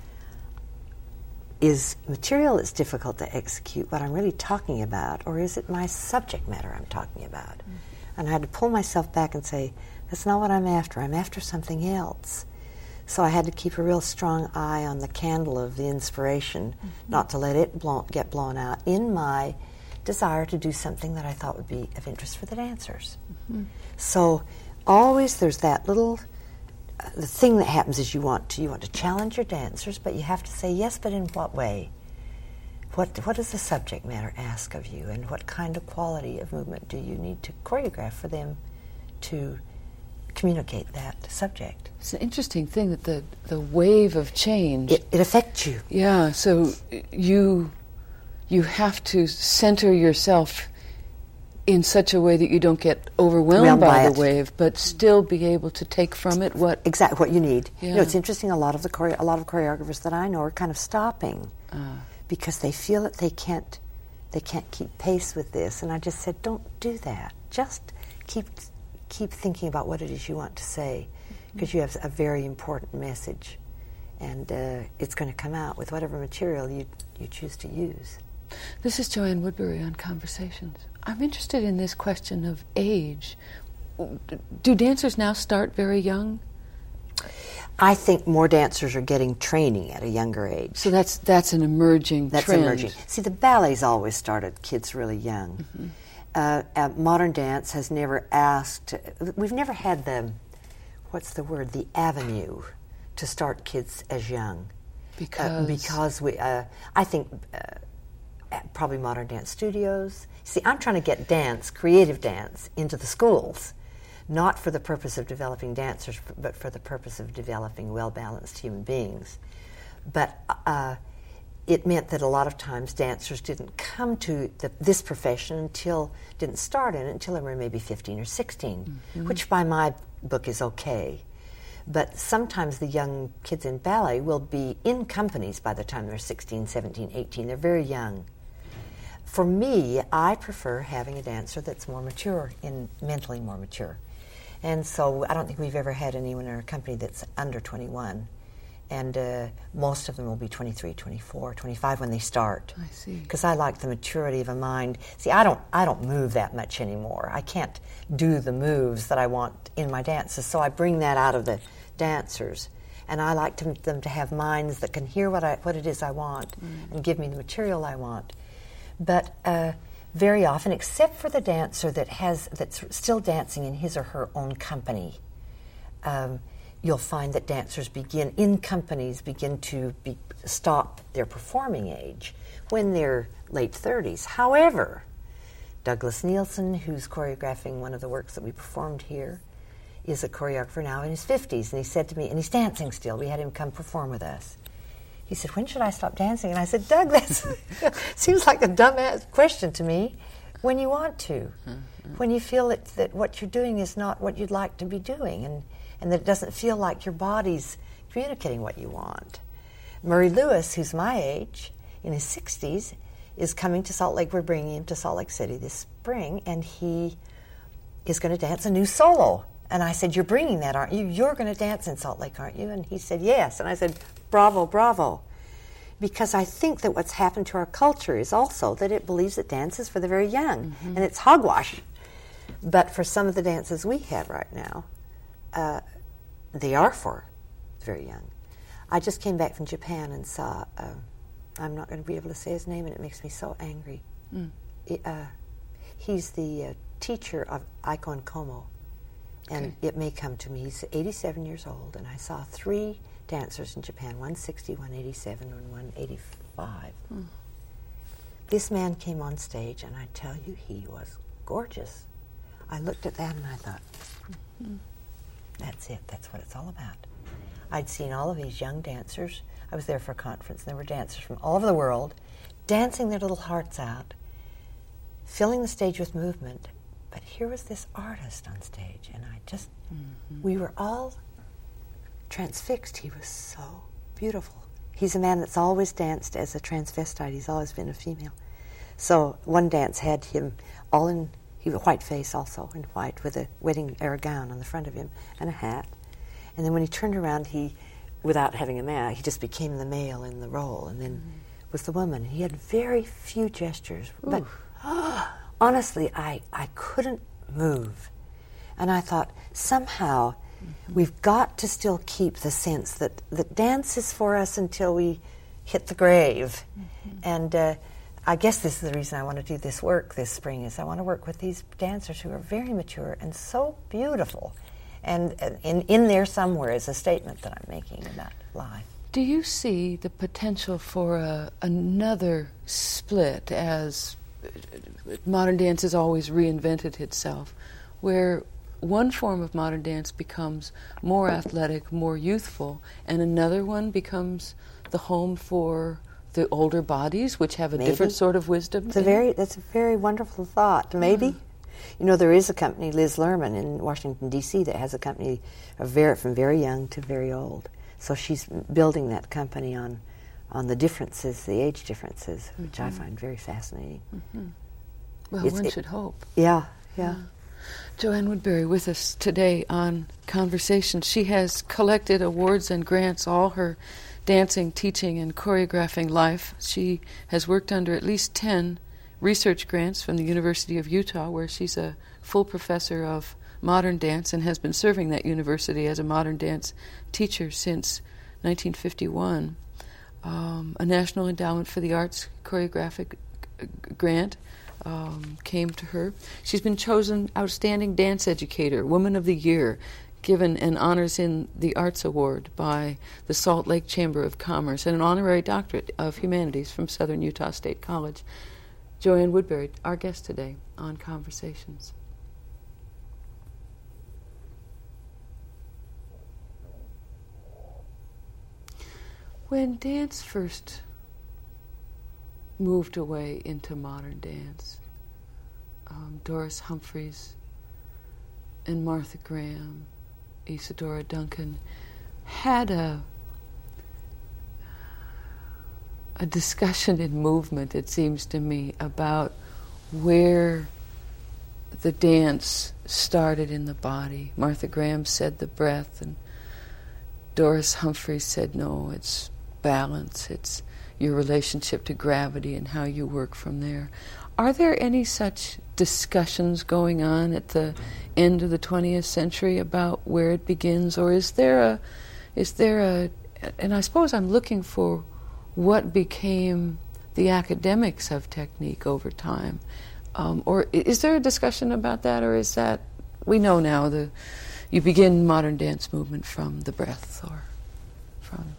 Is material that's difficult to execute what I'm really talking about, or is it my subject matter I'm talking about? Mm-hmm. And I had to pull myself back and say, that's not what I'm after. I'm after something else. So I had to keep a real strong eye on the candle of the inspiration, mm-hmm. not to let it blow, get blown out in my desire to do something that I thought would be of interest for the dancers. Mm-hmm. So always there's that little, uh, the thing that happens is you want to you want to challenge your dancers, but you have to say yes, but in what way? What what does the subject matter ask of you, and what kind of quality of movement do you need to choreograph for them to communicate that subject? It's an interesting thing that the, the wave of change... It, it affects you. Yeah, so you you have to center yourself in such a way that you don't get overwhelmed by, by the wave, but still be able to take from it what... Exactly, what you need. Yeah. You know, it's interesting, a lot of the chore- a lot of choreographers that I know are kind of stopping uh. because they feel that they can't they can't keep pace with this. And I just said, don't do that. Just keep keep thinking about what it is you want to say, because you have a very important message, and uh, it's going to come out with whatever material you you choose to use. This is Joanne Woodbury on Conversations. I'm interested in this question of age. Do dancers now start very young? I think more dancers are getting training at a younger age. So that's that's an emerging that's trend. That's emerging. See, the ballets always started kids really young. Mm-hmm. Uh, uh, modern dance has never asked, we've never had the, what's the word, the avenue to start kids as young. Because? Uh, because we, uh, I think uh, probably modern dance studios. See, I'm trying to get dance, creative dance, into the schools, not for the purpose of developing dancers, but for the purpose of developing well-balanced human beings. But uh, it meant that a lot of times dancers didn't come to the, this profession until, didn't start in it until they were maybe fifteen or sixteen, mm-hmm. which by my book is okay. But sometimes the young kids in ballet will be in companies by the time they're sixteen, seventeen, eighteen. They're very young. For me, I prefer having a dancer that's more mature, in mentally more mature. And so I don't think we've ever had anyone in our company that's under twenty-one. And uh, most of them will be twenty-three, twenty-four, twenty-five when they start. I see. Because I like the maturity of a mind. See, I don't I don't move that much anymore. I can't do the moves that I want in my dances, so I bring that out of the dancers. And I like to, them to have minds that can hear what I what it is I want mm. and give me the material I want. But uh, very often, except for the dancer that has that's still dancing in his or her own company, um, you'll find that dancers begin, in companies, begin to be, stop their performing age when they're late thirties. However, Douglas Nielsen, who's choreographing one of the works that we performed here, is a choreographer now in his fifties, and he said to me, and he's dancing still, we had him come perform with us. He said, when should I stop dancing? And I said, Doug, that seems like a dumbass question to me. When you want to. Mm-hmm. When you feel that, that what you're doing is not what you'd like to be doing, and, and that it doesn't feel like your body's communicating what you want. Murray Lewis, who's my age, in his sixties, is coming to Salt Lake. We're bringing him to Salt Lake City this spring, and he is going to dance a new solo. And I said, you're bringing that, aren't you? You're going to dance in Salt Lake, aren't you? And he said, yes. And I said, bravo, bravo. Because I think that what's happened to our culture is also that it believes that dance is for the very young, mm-hmm. and it's hogwash. But for some of the dances we have right now, uh, they are for the very young. I just came back from Japan and saw, uh, I'm not going to be able to say his name, and it makes me so angry. Mm. It, uh, he's the uh, teacher of Icon Como. And okay. It may come to me. He's eighty-seven years old, and I saw three dancers in Japan, one sixty, one eighty-seven, and one eighty-five. Mm. This man came on stage, and I tell you, he was gorgeous. I looked at that, and I thought, mm-hmm. that's it. That's what it's all about. I'd seen all of these young dancers. I was there for a conference, and there were dancers from all over the world dancing their little hearts out, filling the stage with movement. But here was this artist on stage, and I just, mm-hmm. we were all transfixed. He was so beautiful. He's a man that's always danced as a transvestite. He's always been a female. So one dance had him all in, he had a white face also, in white, with a wedding or a gown on the front of him and a hat. And then when he turned around, he, without having a mask, he just became the male in the role, and then mm-hmm. was the woman. He had very few gestures, Ooh. but honestly, I, I couldn't move. And I thought, somehow, Mm-hmm. We've got to still keep the sense that, that dance is for us until we hit the grave. Mm-hmm. And uh, I guess this is the reason I want to do this work this spring, is I want to work with these dancers who are very mature and so beautiful. And, and in, in there somewhere is a statement that I'm making in that line. Do you see the potential for a, another split, as modern dance has always reinvented itself, where one form of modern dance becomes more athletic, more youthful, and another one becomes the home for the older bodies, which have a Maybe. different sort of wisdom? It's a very, that's a very wonderful thought. Maybe. Mm-hmm. You know, there is a company, Liz Lerman, in Washington, D C, that has a company of very, from very young to very old. So she's building that company on on the differences, the age differences, which mm-hmm. I find very fascinating. Mm-hmm. Well, it's, one it, should hope. Yeah, yeah. yeah. Joanne Woodbury with us today on Conversation. She has collected awards and grants all her dancing, teaching, and choreographing life. She has worked under at least ten research grants from the University of Utah, where she's a full professor of modern dance and has been serving that university as a modern dance teacher since nineteen fifty-one. Um, a National Endowment for the Arts choreographic g- grant um, came to her. She's been chosen Outstanding Dance Educator, Woman of the Year, given an Honors in the Arts Award by the Salt Lake Chamber of Commerce, and an Honorary Doctorate of Humanities from Southern Utah State College. Joanne Woodbury, our guest today on Conversations. When dance first moved away into modern dance, um, Doris Humphreys and Martha Graham, Isadora Duncan, had a a discussion in movement, it seems to me, about where the dance started in the body. Martha Graham said the breath, and Doris Humphreys said, no, it's balance, it's your relationship to gravity and how you work from there. Are there any such discussions going on at the end of the twentieth century about where it begins, or is there a, is there a, and I suppose I'm looking for what became the academics of technique over time, um, or is there a discussion about that, or is that, we know now the you begin modern dance movement from the breath, or from?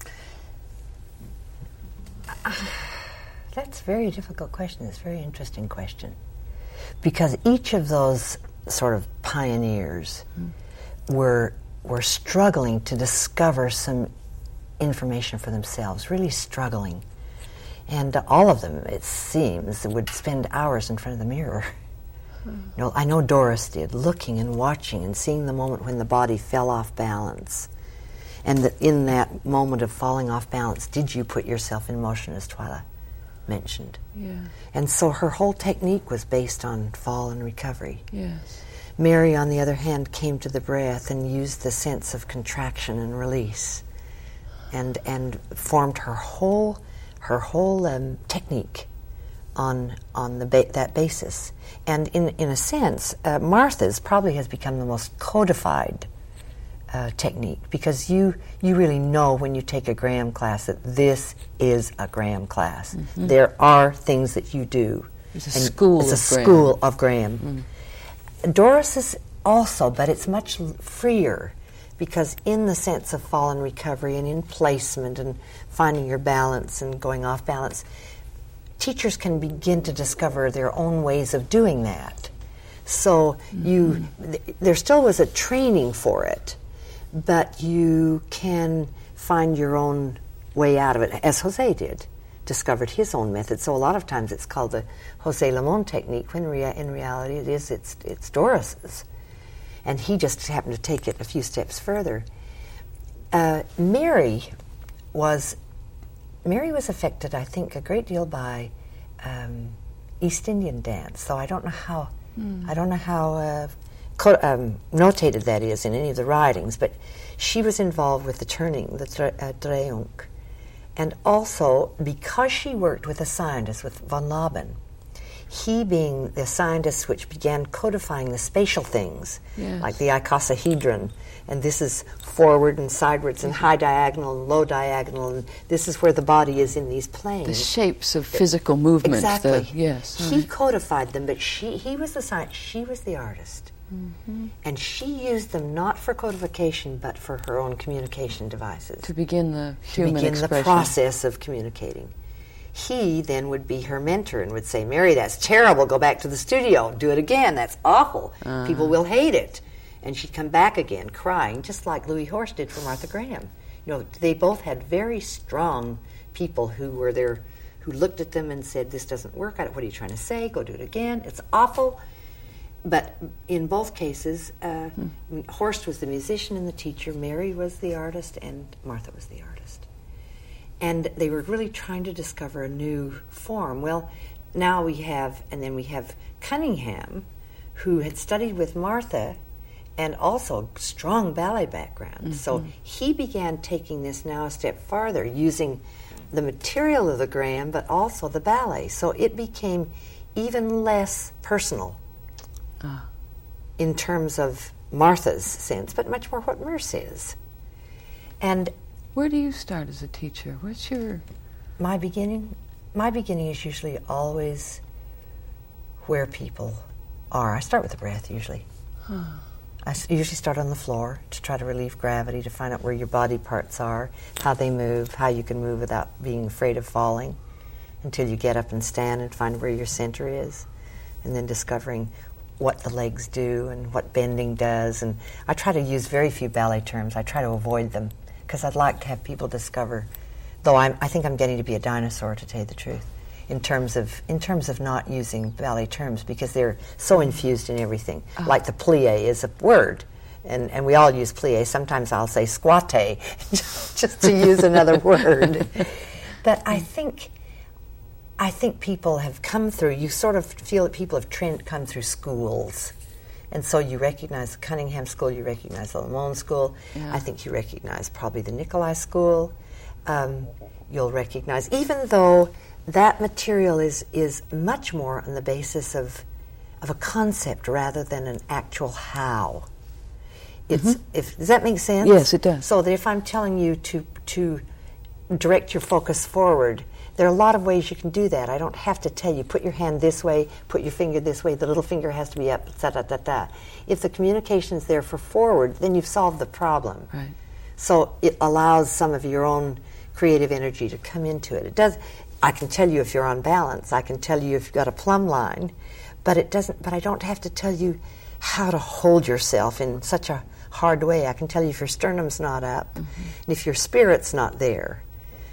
Uh, that's a very difficult question. It's a very interesting question, because each of those sort of pioneers mm. were were struggling to discover some information for themselves, really struggling. And uh, all of them, it seems, would spend hours in front of the mirror. Hmm. You know, I know Doris did, looking and watching and seeing the moment when the body fell off balance. And that in that moment of falling off balance, did you put yourself in motion, as Twyla mentioned? Yeah. And so her whole technique was based on fall and recovery. Yes. Mary, on the other hand, came to the breath and used the sense of contraction and release, and and formed her whole her whole um, technique on on the ba- that basis. And in in a sense, uh, Martha's probably has become the most codified uh, technique, because you you really know when you take a Graham class that this is a Graham class. Mm-hmm. There are things that you do. It's a school. It's a of school Graham. of Graham. Mm. Doris is also, but it's much freer, because in the sense of fall and recovery and in placement and finding your balance and going off balance, teachers can begin to discover their own ways of doing that. So mm-hmm. you, th- there still was a training for it, but you can find your own way out of it, as Jose did, discovered his own method. So a lot of times it's called the Jose Limon technique, when rea- in reality it is, it's, it's Doris's. And he just happened to take it a few steps further. Uh, Mary was Mary was affected, I think, a great deal by um, East Indian dance. So I don't know how mm. I don't know how uh, co- um, notated that is in any of the writings, but she was involved with the turning, the tre- uh, Dreunk, and also because she worked with a scientist, with von Laban, he being the scientist which began codifying the spatial things, yes. like the icosahedron, and this is forward and sidewards and high diagonal and low diagonal, and this is where the body is in these planes. The shapes of physical movement. Exactly. The, yes. He right. codified them, but she, he was the scientist, she was the artist. Mm-hmm. And she used them not for codification, but for her own communication devices. To begin the human To begin expression. the process of communicating. He then would be her mentor and would say, Mary, that's terrible. Go back to the studio. Do it again. That's awful. Uh-huh. People will hate it. And she'd come back again crying, just like Louis Horst did for Martha Graham. You know, they both had very strong people who were there, who looked at them and said, this doesn't work. What are you trying to say? Go do it again. It's awful. But in both cases, uh, hmm. Horst was the musician and the teacher. Mary was the artist, and Martha was the artist. And they were really trying to discover a new form. Well, now we have, and then we have Cunningham, who had studied with Martha and also strong ballet background. Mm-hmm. So he began taking this now a step farther, using the material of the Graham, but also the ballet. So it became even less personal uh. in terms of Martha's sense, but much more what Merce is. And where do you start as a teacher? What's your... My beginning? My beginning is usually always where people are. I start with the breath, usually. Huh. I s- usually start on the floor to try to relieve gravity, to find out where your body parts are, how they move, how you can move without being afraid of falling, until you get up and stand and find where your center is, and then discovering what the legs do and what bending does. And I try to use very few ballet terms. I try to avoid them, because I'd like to have people discover, though I'm, I think I'm getting to be a dinosaur, to tell you the truth, in terms of in terms of not using ballet terms, because they're so infused in everything. Oh. Like the plie is a word, and, and we all use plie. Sometimes I'll say squatte, just to use another word. But I think I think people have come through, you sort of feel that people have trend, come through schools. And so you recognize the Cunningham School, you recognize the Lamone School. Yeah. I think you recognize probably the Nicolai School. Um, you'll recognize, even though that material is is much more on the basis of of a concept rather than an actual how. It's mm-hmm. if does that make sense? Yes, it does. So that if I'm telling you to to direct your focus forward, there are a lot of ways you can do that. I don't have to tell you, put your hand this way, put your finger this way, the little finger has to be up, da da da da. If the communication is there for forward, then you've solved the problem. Right. So it allows some of your own creative energy to come into it. It does. I can tell you if you're on balance. I can tell you if you've got a plumb line, but it doesn't. But I don't have to tell you how to hold yourself in such a hard way. I can tell you if your sternum's not up, mm-hmm. and if your spirit's not there.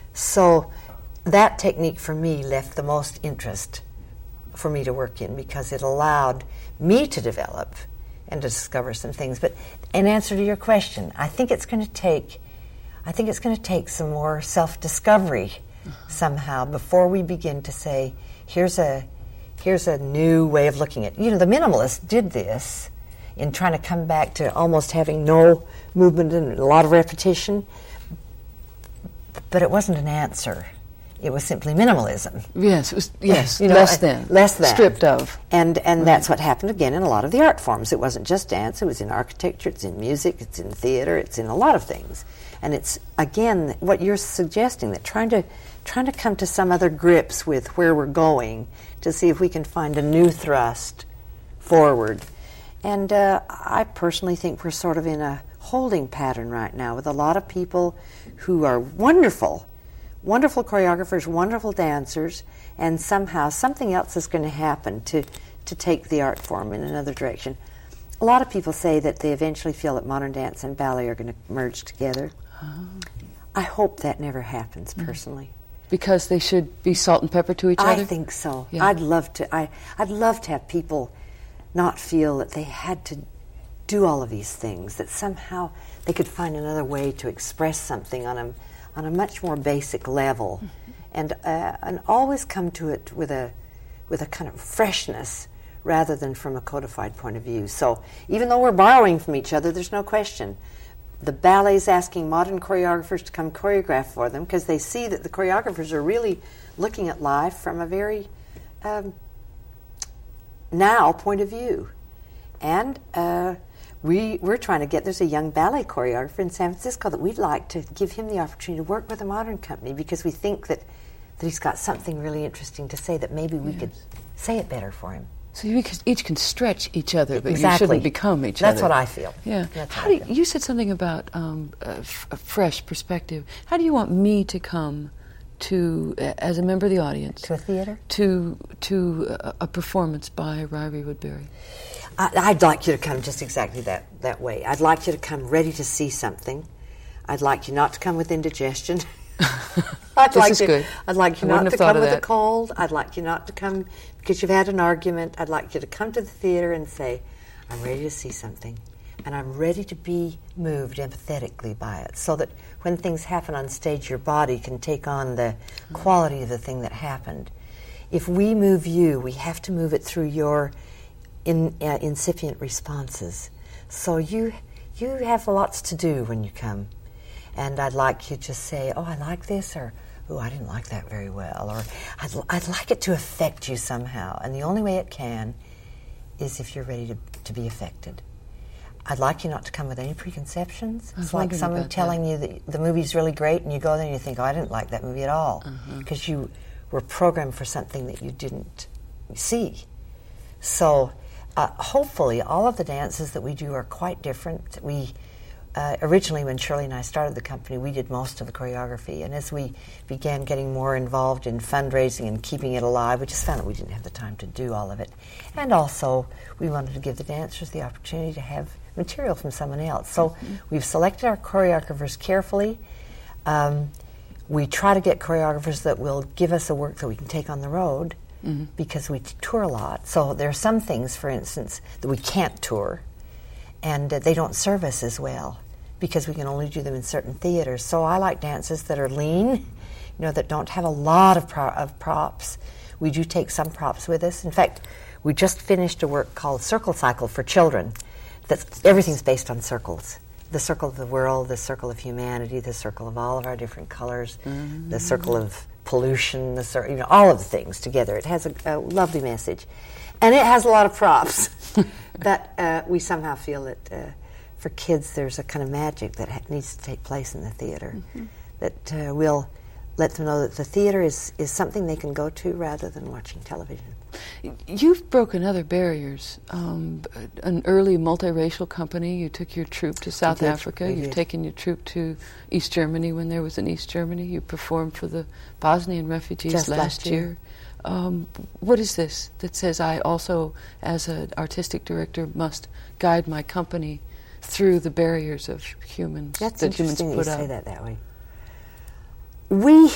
So that technique for me left the most interest for me to work in, because it allowed me to develop and to discover some things. But in answer to your question, I think it's going to take, I think it's going to take some more self-discovery uh-huh. somehow before we begin to say, here's a, here's a new way of looking at it. You know, the minimalists did this in trying to come back to almost having no movement and a lot of repetition, but it wasn't an answer. It was simply minimalism. Yes, it was, yes, you know, less than. Less than. Stripped of. And and right. that's what happened again in a lot of the art forms. It wasn't just dance, it was in architecture, it's in music, it's in theater, it's in a lot of things. And it's, again, what you're suggesting, that trying to trying to come to some other grips with where we're going to see if we can find a new thrust forward. And uh, I personally think we're sort of in a holding pattern right now with a lot of people who are wonderful, wonderful choreographers, wonderful dancers, and somehow something else is going to happen to, to take the art form in another direction. A lot of people say that they eventually feel that modern dance and ballet are going to merge together. Oh. I hope that never happens, personally. Because they should be salt and pepper to each I other? I think so. Yeah. I'd love to. I, I'd love to have people not feel that they had to do all of these things, that somehow they could find another way to express something on a on a much more basic level, mm-hmm. and uh, and always come to it with a with a kind of freshness rather than from a codified point of view. So even though we're borrowing from each other, there's no question. The ballet's asking modern choreographers to come choreograph for them because they see that the choreographers are really looking at life from a very um, now point of view. And uh, we, we're trying to get, there's a young ballet choreographer in San Francisco that we'd like to give him the opportunity to work with a modern company because we think that, that he's got something really interesting to say that maybe we yes. could say it better for him. So you each can stretch each other, but exactly. you shouldn't become each That's other. That's what I feel. Yeah. That's How do you, you said something about um, a, f- a fresh perspective. How do you want me to come to, uh, as a member of the audience, to a theater, to to a, a performance by Ryrie Woodbury? I, I'd like you to come just exactly that that way. I'd like you to come ready to see something. I'd like you not to come with indigestion. I'd this like is you, good. I'd like you I not to come with that. a cold. I'd like you not to come because you've had an argument. I'd like you to come to the theater and say, I'm ready to see something. And I'm ready to be moved empathetically by it so that when things happen on stage, your body can take on the quality of the thing that happened. If we move you, we have to move it through your in, uh, incipient responses. So you you have lots to do when you come. And I'd like you to say, oh, I like this, or, oh, I didn't like that very well, or I'd, I'd like it to affect you somehow. And the only way it can is if you're ready to, to be affected. I'd like you not to come with any preconceptions. It's like someone telling that. you that the movie's really great, and you go there and you think, oh, I didn't like that movie at all, because uh-huh. you were programmed for something that you didn't see. So uh, hopefully all of the dances that we do are quite different. We Uh, originally, when Shirley and I started the company, we did most of the choreography. And as we began getting more involved in fundraising and keeping it alive, we just found that we didn't have the time to do all of it. And also, we wanted to give the dancers the opportunity to have material from someone else. So mm-hmm. we've selected our choreographers carefully. Um, we try to get choreographers that will give us a work that we can take on the road mm-hmm. because we t- tour a lot. So there are some things, for instance, that we can't tour. And uh, they don't serve us as well because we can only do them in certain theaters. So I like dances that are lean, you know, that don't have a lot of, pro- of props. We do take some props with us. In fact, we just finished a work called Circle Cycle for children. That's, everything's based on circles. The circle of the world, the circle of humanity, the circle of all of our different colors, mm-hmm. the circle of pollution, the cir- you know, all of the things together. It has a, a lovely message. And it has a lot of props. But uh, we somehow feel that uh, for kids there's a kind of magic that ha- needs to take place in the theater. Mm-hmm. That uh, we'll let them know that the theater is, is something they can go to rather than watching television. You've broken other barriers. Um, an early multiracial company, you took your troupe to South Africa. We You've did. taken your troupe to East Germany when there was an East Germany. You performed for the Bosnian refugees Just last, last year. year. Um, what is this that says I also, as an artistic director, must guide my company through the barriers of humans That's that humans interesting put that you up? say that that way. We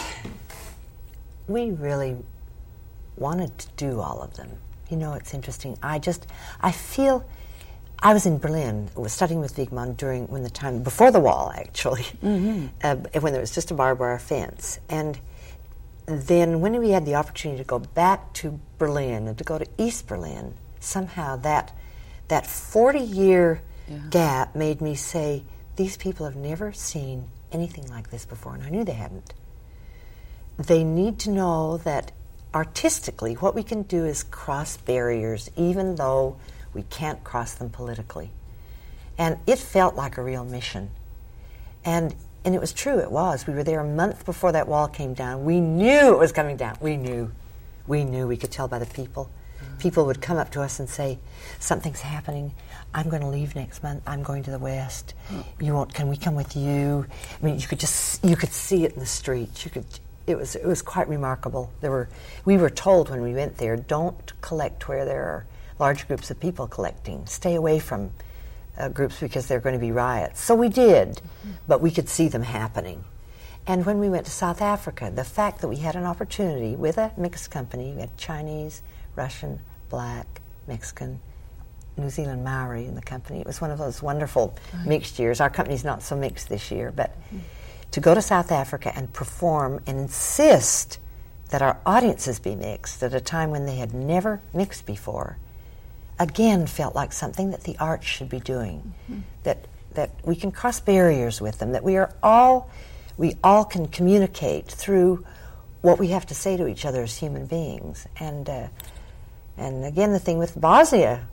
we really wanted to do all of them. You know, it's interesting. I just I feel I was in Berlin, was studying with Wigmund during when the time before the wall, actually, mm-hmm. uh, when there was just a barbed wire fence, and then when we had the opportunity to go back to Berlin and to go to East Berlin, somehow that that forty-year yeah. gap made me say, these people have never seen anything like this before, and I knew they hadn't. They need to know that artistically what we can do is cross barriers, even though we can't cross them politically. And it felt like a real mission. And And it was true, it was. We were there a month before that wall came down. We knew it was coming down. We knew. We knew. We could tell by the people. Mm-hmm. People would come up to us and say, something's happening. I'm going to leave next month. I'm going to the West. Mm-hmm. You won't, can we come with you? I mean, you could just, you could see it in the streets. You could, it was, it was quite remarkable. There were, we were told when we went there, don't collect where there are large groups of people collecting. Stay away from Uh, groups because there are going to be riots. So we did, mm-hmm. but we could see them happening. And when we went to South Africa, the fact that we had an opportunity with a mixed company, we had Chinese, Russian, Black, Mexican, New Zealand Maori in the company. It was one of those wonderful right. mixed years. Our company's not so mixed this year, but mm-hmm. to go to South Africa and perform and insist that our audiences be mixed at a time when they had never mixed before, again felt like something that the arts should be doing, mm-hmm. that that we can cross barriers with them, that we are all, we all can communicate through what we have to say to each other as human beings. And uh, And again, the thing with Bosnia,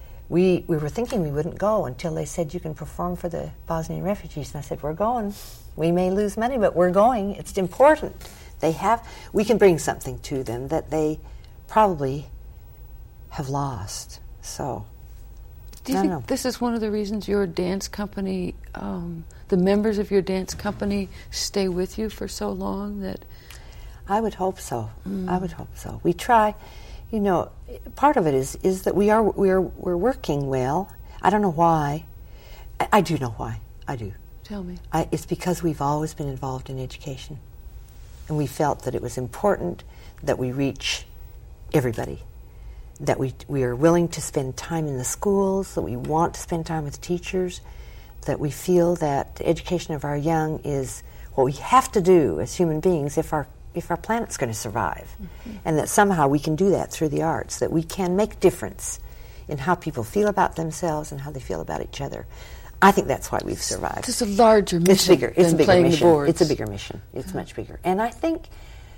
we we were thinking we wouldn't go until they said you can perform for the Bosnian refugees. And I said, we're going. We may lose money, but we're going. It's important. They have, we can bring something to them that they probably have lost. So, do you I think don't know. This is one of the reasons your dance company, um, the members of your dance company, stay with you for so long? That I would hope so. Mm. I would hope so. We try. You know, part of it is is that we are we're we're working well. I don't know why. I, I do know why. I do. Tell me. I, it's because we've always been involved in education, and we felt that it was important that we reach everybody, that we we are willing to spend time in the schools, that we want to spend time with teachers, that we feel that the education of our young is what we have to do as human beings if our if our planet's going to survive, mm-hmm. and that somehow we can do that through the arts, that we can make difference in how people feel about themselves and how they feel about each other. I think that's why we've survived. It's a larger mission. It's bigger. It's than a bigger playing mission. The boards. It's a bigger mission. It's yeah. much bigger. And I think,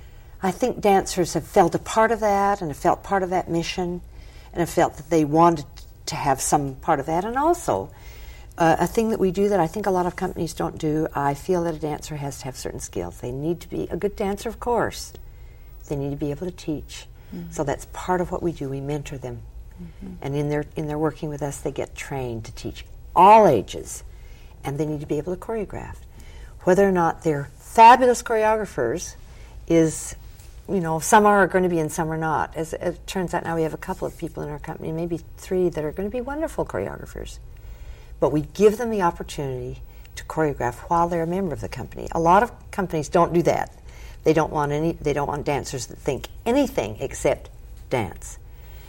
I think dancers have felt a part of that, and have felt part of that mission, and have felt that they wanted to have some part of that. And also, uh, a thing that we do that I think a lot of companies don't do, I feel that a dancer has to have certain skills. They need to be a good dancer, of course. They need to be able to teach. Mm-hmm. So that's part of what we do. We mentor them. Mm-hmm. And in their in their working with us, they get trained to teach all ages. And they need to be able to choreograph. Whether or not they're fabulous choreographers is, you know, some are going to be and some are not. As it turns out now, we have a couple of people in our company, maybe three, that are going to be wonderful choreographers. But we give them the opportunity to choreograph while they're a member of the company. A lot of companies don't do that. They don't want any. They don't want dancers that think anything except dance.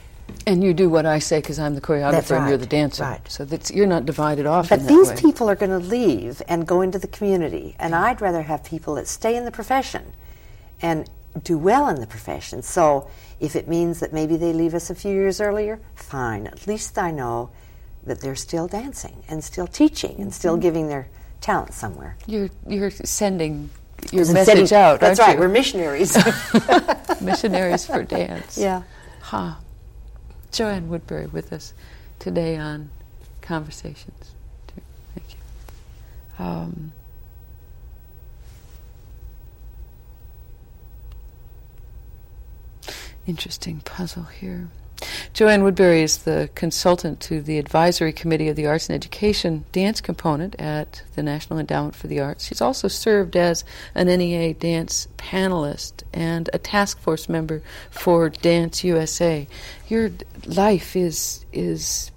And you do what I say because I'm the choreographer That's right. and you're the dancer. Right. So that's, you're not divided off But in that these way. people are going to leave and go into the community. And I'd rather have people that stay in the profession and do well in the profession. So if it means that maybe they leave us a few years earlier, fine. At least I know that they're still dancing and still teaching and still mm-hmm. giving their talent somewhere. You're you're sending your Sending, message out, That's aren't right. you? We're missionaries. Missionaries for dance. Yeah. Huh. Joanne Woodbury with us today on Conversations. Thank you. Um, interesting puzzle here. Joanne Woodbury is the consultant to the Advisory Committee of the Arts and Education Dance Component at the National Endowment for the Arts. She's also served as an N E A dance panelist and a task force member for Dance U S A. Your life is is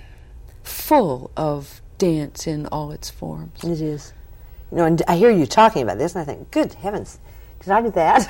full of dance in all its forms. It is. You know, and I hear you talking about this, and I think, good heavens, did I do that?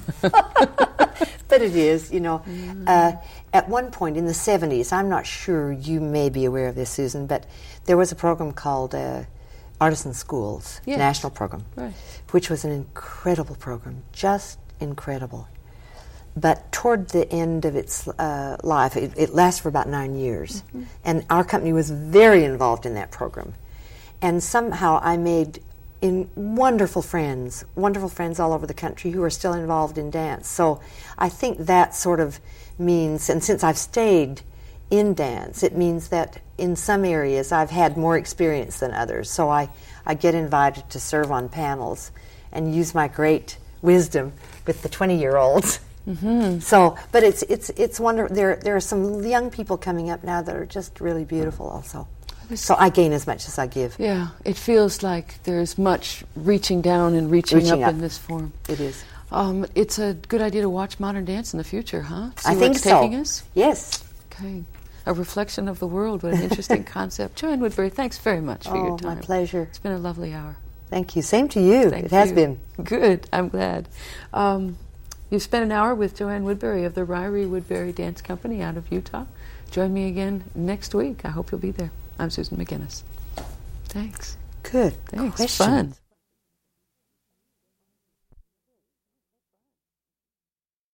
But it is, you know. Mm-hmm. Uh, at one point in the seventies, I'm not sure you may be aware of this, Susan, but there was a program called uh, Artisan Schools, yes. national program, right. which was an incredible program, just incredible. But toward the end of its uh, life, it, it lasted for about nine years, mm-hmm. and our company was very involved in that program. And somehow I made in wonderful friends, wonderful friends all over the country who are still involved in dance. So I think that sort of means, and since I've stayed in dance, it means that in some areas I've had more experience than others. So I, I get invited to serve on panels and use my great wisdom with the twenty-year-olds. Mm-hmm. So, but it's it's it's wonderful. There there are some young people coming up now that are just really beautiful also. So I gain as much as I give. Yeah, it feels like there's much reaching down and reaching, reaching up, up in this form. It is. Um, it's a good idea to watch modern dance in the future, huh? See I where think it's so. taking us? Yes. Okay. A reflection of the world. What an interesting concept. Joanne Woodbury, thanks very much for oh, your time. my pleasure. It's been a lovely hour. Thank you. Same to you. Thank it has you. been. Good. I'm glad. Um, you've spent an hour with Joanne Woodbury of the Ryrie Woodbury Dance Company out of Utah. Join me again next week. I hope you'll be there. I'm Susan McGinnis. Thanks. Good. Thanks. Question. Fun.